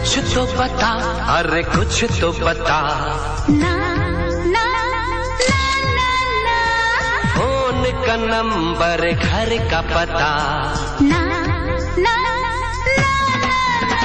कुछ तो बता, अरे कुछ तो बता। ना ना ना ना ना। फोन का नंबर, घर का पता। ना ना ना ना।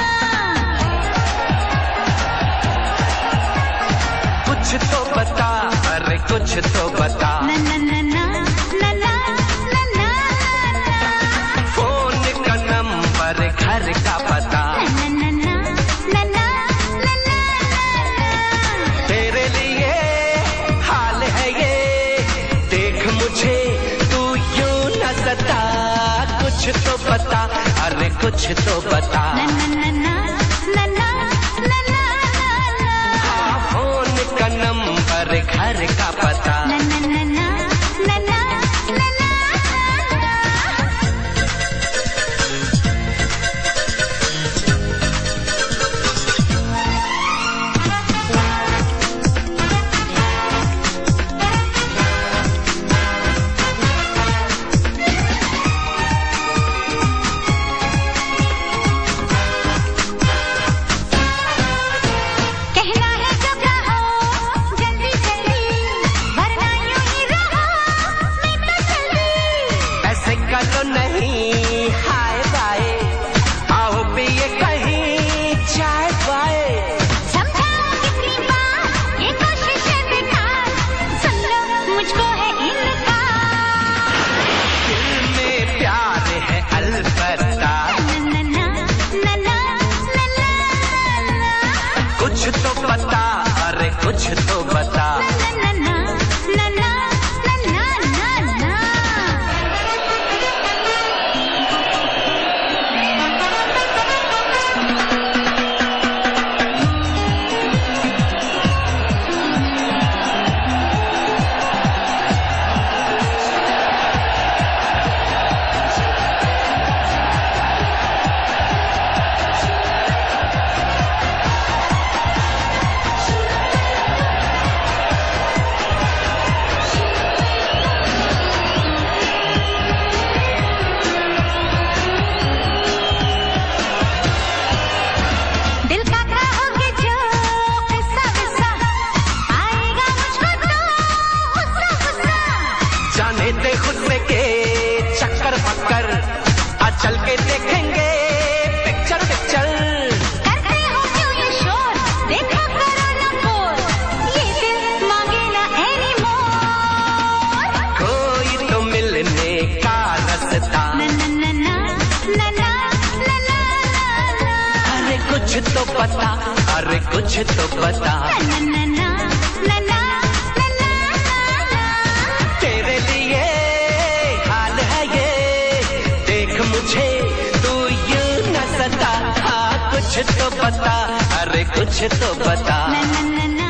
कुछ तो बता, अरे कुछ तो बता। ना ना ना ना ना ना ना ना ना। फोन का नंबर, घर का पता। ना ना ना ना ना ना ना। तेरे लिए हाल है ये, देख मुझे तू यूं न सता। कुछ तो बता, अरे कुछ तो बता। ना ना ना ना ना ना ना ना। हाँ, फोन का नंबर, घर का पता। ना ना ना ना ना ना ना ना। कहना है जो कहो जल्दी जल्दी, वरना यूं ही रहो मैं तो जल्दी। ऐसे करो नहीं हाय बाय, आओ पिए कहीं चाय बाय। समझाओ कितनी बार ये कोशिश है बेकार, सुन लो मुझको है इनकार। दिल में प्यार है अलबत्ता। ना ना ना ना ना ना ना। कुछ तो बता, अरे कुछ तो बता। ना ना ना ना ना ना ना ना। दिल का कहोगे जो किस्सा किस्सा, आएगा मुझको तो गुस्सा गुस्सा। जाने दे गुस्से के चक्कर पक्कर, आज चल के देखेंगे पिक्चर पिक्चर। करते हो क्यों ये शोर, देखो करो ना बोर, ये दिल मांगे ना एनीमोर। कोई तो मिलने का रास्ता। ना ना ना ना ना ना ना ना ना। अरे कुछ तो बता, अरे कुछ तो बता। ना ना ना ना ना ना ना ना। तेरे लिए हाल है ये, देख मुझे तू यूं न सता। हाँ, कुछ तो बता, अरे कुछ तो बता। ना ना ना